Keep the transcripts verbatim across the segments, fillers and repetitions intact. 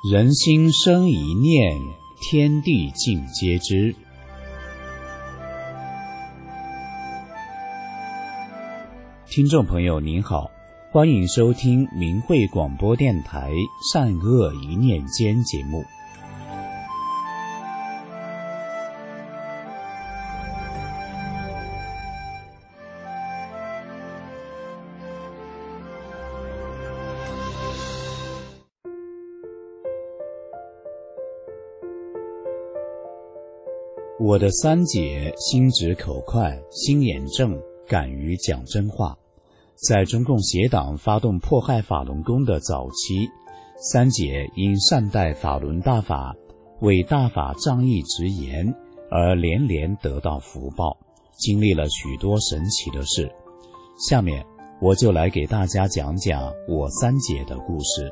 人心生一念，天地尽皆知。听众朋友您好，欢迎收听明慧广播电台善恶一念间节目。我的三姐心直口快，心眼正，敢于讲真话。在中共邪党发动迫害法轮功的早期，三姐因善待法轮大法，为大法仗义直言，而连连得到福报，经历了许多神奇的事。下面我就来给大家讲讲我三姐的故事。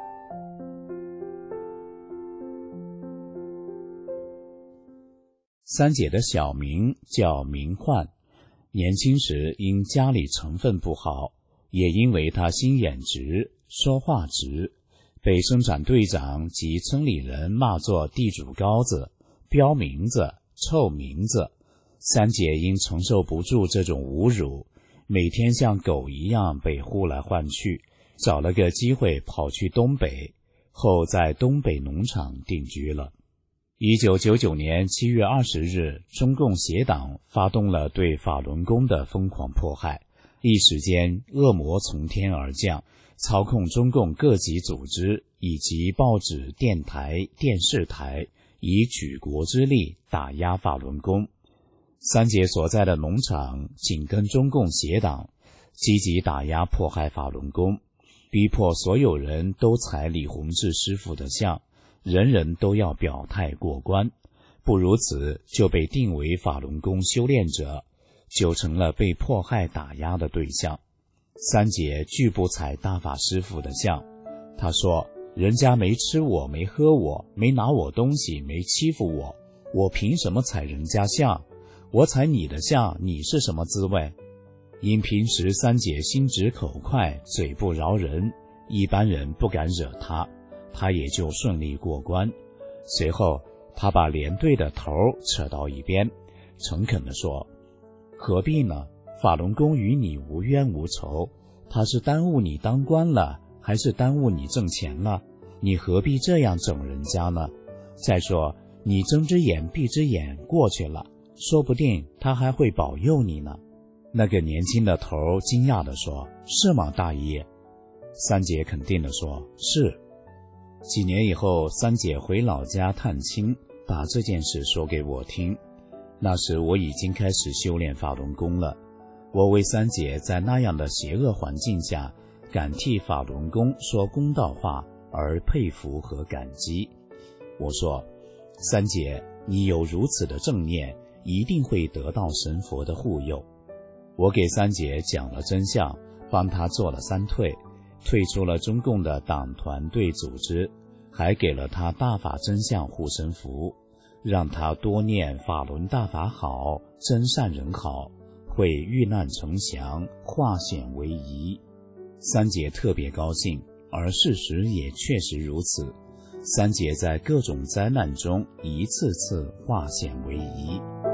三姐的小名叫明焕，年轻时因家里成分不好，也因为她心眼直，说话直，被生产队长及村里人骂作地主高子、标名字、臭名字。三姐因承受不住这种侮辱，每天像狗一样被呼来唤去，找了个机会跑去东北，后在东北农场定居了。一九九九年七月二十日，中共邪党发动了对法轮功的疯狂迫害，一时间恶魔从天而降，操控中共各级组织以及报纸、电台、电视台，以举国之力打压法轮功。三姐所在的农场紧跟中共邪党，积极打压迫害法轮功，逼迫所有人都采李洪志师傅的像，人人都要表态过关，不如此就被定为法轮功修炼者，就成了被迫害打压的对象。三姐拒不采大法师父的像，她说人家没吃我，没喝我，没拿我东西，没欺负我，我凭什么采人家像？我采你的像，你是什么滋味？因平时三姐心直口快，嘴不饶人，一般人不敢惹她，他也就顺利过关。随后他把连队的头扯到一边，诚恳地说，何必呢？法轮功与你无冤无仇，他是耽误你当官了，还是耽误你挣钱了？你何必这样整人家呢？再说你睁只眼闭只眼过去了，说不定他还会保佑你呢。那个年轻的头惊讶地说，是吗，大爷？三姐肯定地说，是。几年以后，三姐回老家探亲，把这件事说给我听。那时我已经开始修炼法轮功了，我为三姐在那样的邪恶环境下敢替法轮功说公道话而佩服和感激。我说，三姐，你有如此的正念，一定会得到神佛的护佑。我给三姐讲了真相，帮她做了三退，退出了中共的党团队组织，还给了他大法真相护身符，让他多念法轮大法好，真善人好，会遇难成祥，化险为夷。三姐特别高兴，而事实也确实如此。三姐在各种灾难中一次次化险为夷。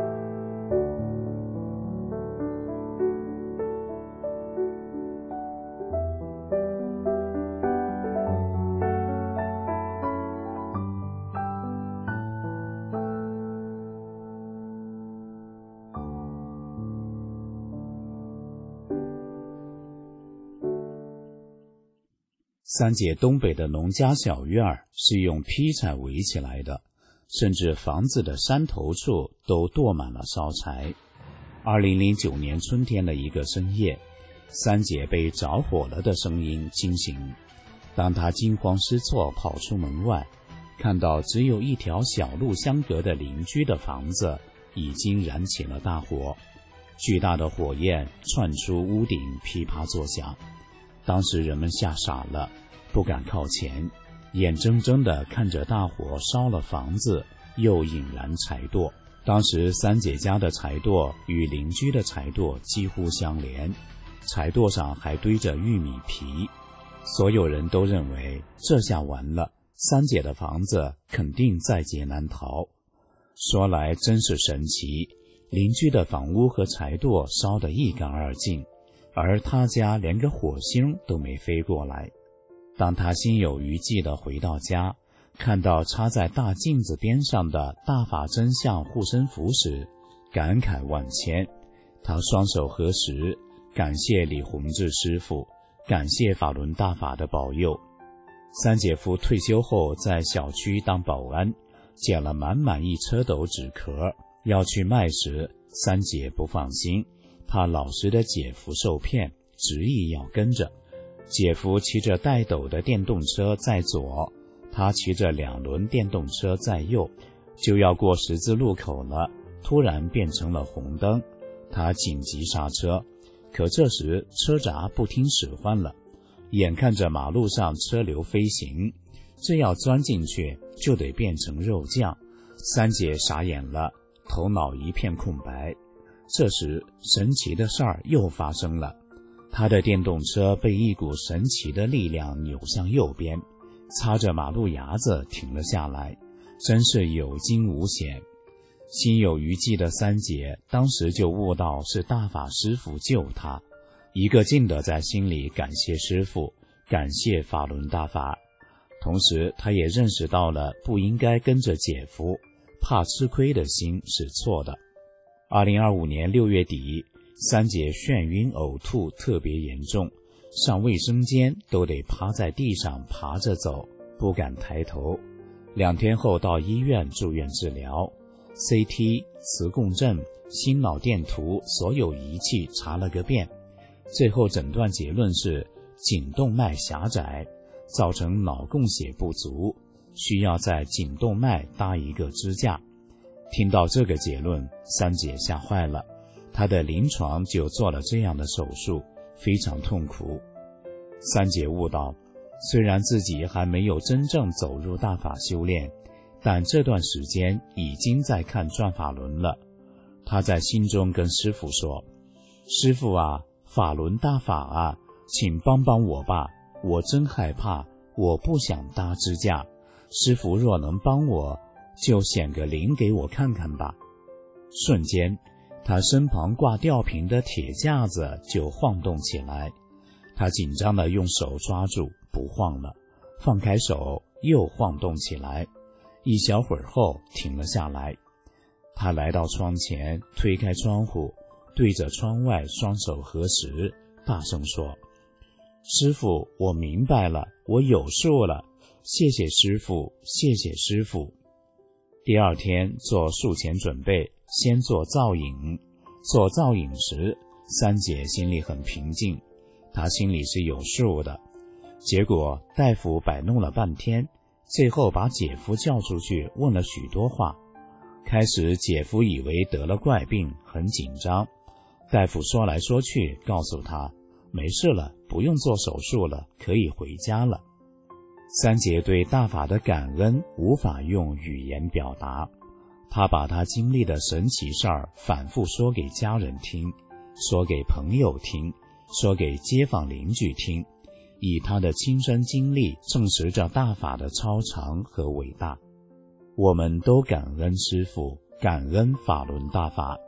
三姐东北的农家小院是用劈柴围起来的，甚至房子的山头处都垛满了烧柴。二零零九年春天的一个深夜，三姐被着火了的声音惊醒。当她惊慌失措跑出门外，看到只有一条小路相隔的邻居的房子已经燃起了大火，巨大的火焰窜出屋顶，噼啪作响。当时人们吓傻了，不敢靠前，眼睁睁地看着大火烧了房子，又引燃柴垛。当时三姐家的柴垛与邻居的柴垛几乎相连，柴垛上还堆着玉米皮。所有人都认为这下完了， 三姐的房子肯定在劫难逃。说来真是神奇，邻居的房屋和柴垛烧得一干二净，而他家连个火星都没飞过来。当他心有余悸地回到家，看到插在大镜子边上的大法真相护身符时，感慨万千。他双手合十，感谢李洪志师傅，感谢法轮大法的保佑。三姐夫退休后在小区当保安，捡了满满一车斗纸壳，要去卖时，三姐不放心，怕老实的姐夫受骗，执意要跟着。姐夫骑着带斗的电动车在左，他骑着两轮电动车在右，就要过十字路口了，突然变成了红灯，他紧急刹车，可这时车闸不听使唤了，眼看着马路上车流飞行，这要钻进去就得变成肉酱。三姐傻眼了，头脑一片空白。这时神奇的事儿又发生了，他的电动车被一股神奇的力量扭向右边，擦着马路牙子停了下来，真是有惊无险。心有余悸的三姐当时就悟到是大法师父救她，一个劲地在心里感谢师父，感谢法轮大法。同时她也认识到了不应该跟着姐夫，怕吃亏的心是错的。二零二五年六月底，三姐眩晕呕吐特别严重，上卫生间都得趴在地上爬着走，不敢抬头。两天后到医院住院治疗， C T、磁共振、心脑电图所有仪器查了个遍，最后诊断结论是颈动脉狭窄，造成脑供血不足，需要在颈动脉搭一个支架。听到这个结论，三姐吓坏了，她的临床就做了这样的手术，非常痛苦。三姐悟到，虽然自己还没有真正走入大法修炼，但这段时间已经在看转法轮了。她在心中跟师父说，师父啊，法轮大法啊，请帮帮我吧，我真害怕，我不想搭支架，师父若能帮我，就显个灵给我看看吧。瞬间，他身旁挂吊瓶的铁架子就晃动起来，他紧张地用手抓住，不晃了，放开手又晃动起来，一小会儿后停了下来。他来到窗前，推开窗户，对着窗外双手合十，大声说，师父，我明白了，我有数了，谢谢师父，谢谢师父。第二天做术前准备，先做造影。做造影时，三姐心里很平静，她心里是有数的。结果大夫摆弄了半天，最后把姐夫叫出去问了许多话。开始姐夫以为得了怪病，很紧张。大夫说来说去，告诉他没事了，不用做手术了，可以回家了。三姐对大法的感恩无法用语言表达，她把她经历的神奇事儿反复说给家人听，说给朋友听，说给街坊邻居听，以她的亲身经历证实着大法的超常和伟大。我们都感恩师父，感恩法轮大法。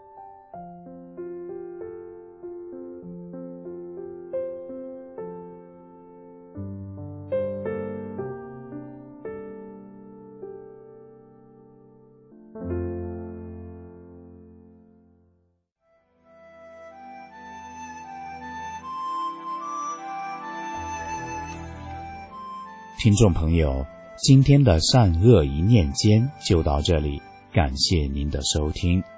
听众朋友，今天的善恶一念间就到这里，感谢您的收听。